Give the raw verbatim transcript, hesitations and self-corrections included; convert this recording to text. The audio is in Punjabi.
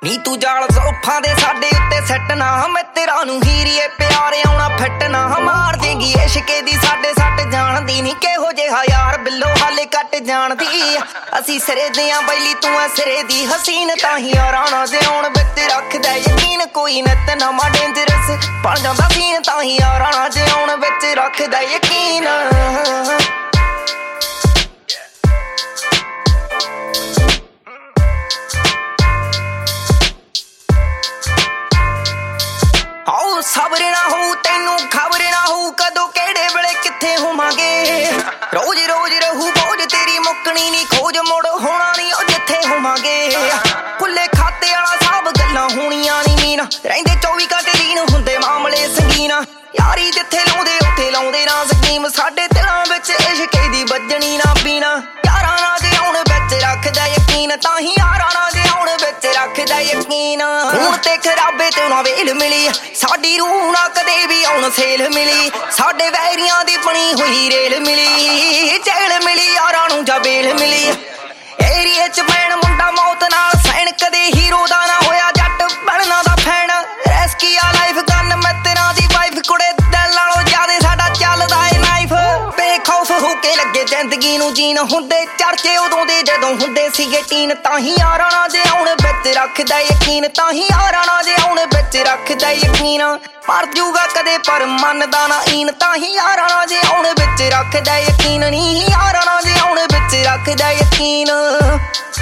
ਨੀ ਤੂੰ ਜਾਲ ਜ਼ੁਲਫਾਂ ਦੇ ਸਾਡੇ ਉੱਤੇ ਸੱਟ ਨਾ ਮੈਂ ਤੇਰਾ ਨੂੰ ਹੀਰੀਏ ਪਿਆਰੇ ਆਉਣਾ ਫਿੱਟ ਨਾ ਮਾਰ ਦੇਂਗੀ ਇਸ਼ਕੇ ਦੀ ਸਾਡੇ ਸੱਟ ਜਾਣਦੀ ਨੀ ਕਿਹੋ ਜਿਹਾ ਯਾਰ ਬਿੱਲੋ ਹਾਲੇ ਕੱਟ ਜਾਣਦੀ ਅਸੀਂ ਸਿਰੇ ਦੀਆਂ ਬੈਲੀ ਤੂੰ ਐ ਸਿਰੇ ਦੀ ਹਸੀਨ ਤਾਂ ਹੀ ਯਾਰਾਂ ਨਾਲ ਜਿਉਣ ਵਿੱਚ ਰੱਖਦਾ ਯਕੀਨ ਕੋਈ ਨਿਤ ਨਵਾਂ ਡੇਂਜਰਸ ਬਣ ਜਾਂਦਾ ਸੀਨ ਤਾਂ ਹੀ ਯਾਰਾਂ ਨਾਲ ਜਿਉਣ ਵਿੱਚ ਰੱਖਦਾ ਯਕੀਨ ਸਬਰ ਨਾ ਹੋ ਤੈਨੂੰ ਖਬਰ ਨਾ ਹੋ ਕਦੋਂ ਕਿਹੜੇ ਵੇਲੇ ਕਿੱਥੇ ਹੋਵਾਂਗੇ ਰੋਜ਼ ਰੋਜ਼ ਰਹੂ ਬੋਝ ਤੇਰੀ ਮੁੱਕਣੀ ਨੀ ਖੋਜ ਮੁੜ ਹੋਣਾ ਨੀ ਉਹ ਜਿੱਥੇ ਹੋਵਾਂਗੇ ਖੁੱਲੇ ਖਾਤੇ ਵਾਲਾ ਸਭ ਗੱਲਾਂ ਹੋਣੀਆਂ ਨੀ ਮੀਨ ਰਹਿੰਦੇ ਚੌਵੀ ਘੰਟੇ ਲੀਨ ਹੁੰਦੇ ਮਾਮਲੇ ਸੰਗੀਨ ਯਾਰੀ ਜਿੱਥੇ ਲਾਉਂਦੇ ਉੱਥੇ ਲਾਉਂਦੇ ਨਾ ਸਕੀਮ ਸਾਡੇ ਦਿਲਾਂ ਵਿੱਚ ਇਸ਼ਕੇ ਦੀ ਵੱਜਣੀ ਨਾ ਪੀਣਾ ਯਾਰਾਂ ਨਾਲ ਜਿਉਣ ਵਿੱਚ ਰੱਖਦਾ ਯਕੀਨ ਤਾਂ ਹੀ ਯਾਰਾਂ ਨਾਲ ਜਿਉਣ ਵਿੱਚ ਰੱਖਦਾ ਯਕੀਨ ਹੁਣ ਤੇ ਖਰਾਬੇ ਤੇ ਨਾ ਵੇਲ ਮਿਲੀ ਸਾਡੀ ਰੂਹ ਨਾ ਕਦੇ ਵੀ ਆਉਣ ਸੇਲ ਮਿਲੀ ਸਾਡੇ ਵੈਰੀਆਂ ਦੀ ਬਣੀ ਹੋਈ ਰੇਲ ਮਿਲੀ ਜੇਲ ਮਿਲੀ ਯਾਰਾਂ ਨੂੰ ਜਾਂ ਬੇਲ ਮਿਲੀ ਏਰੀਏ ਚ ਪੈਣ ਮੁੰਡਾ ਮੌਤ ਨਾਲ ਸੈਣ ਕਦੇ ਹੀਰੋ ਦਾ ਨਾ ਹੋਇਆ ਜੱਟ ਬਣਨਾ ਦਾ ਫੈਨ ਰੈਸਕੀ ਆ ਲਾਈਫ ਗਨ ਮੈਂ ਤੇਰਾ ਦੀ ਵਾਈਫ ਕੁੜੇ ਦਿਲ ਨਾਲੋਂ ਜ਼ਿਆਦੇ ਸਾਡਾ ਚੱਲਦਾ ਏ ਨਾਈਫ ਬੇਖੌਫ ਹੋ ਕੇ ਲੱਗੇ ਜ਼ਿੰਦਗੀ ਨੂੰ ਜੀਣ ਹੁੰਦੇ ਚਰਚੇ ਉਦੋਂ ਦੇ ਜਦੋਂ ਹੁੰਦੇ ਸੀਗੇ ਟੀਨ ਤਾਂ ਹੀ ਯਾਰਾਂ ਨਾਲ ਜਿਉਣ ਵਿੱਚ ਰੱਖਦਾ ਯਕੀਨ ਤਾਂ ਹੀ ਯਾਰਾਂ ਨਾਲ ਜਿਉਣ ਵਿੱਚ ਰੱਖਦਾ ਯਕੀਨ ਮਰ ਜੂਗਾ ਕਦੇ ਪਰ ਮੰਨਦਾ ਨਾ ਈਨ ਤਾਂ ਹੀ ਯਾਰਾਂ ਨਾਲ ਜਿਉਣ ਵਿੱਚ ਰੱਖਦਾ ਯਕੀਨ ਨਹੀਂ ਯਾਰਾਂ ਨਾਲ ਜਿਉਣ ਵਿੱਚ ਰੱਖਦਾ ਯਕੀਨ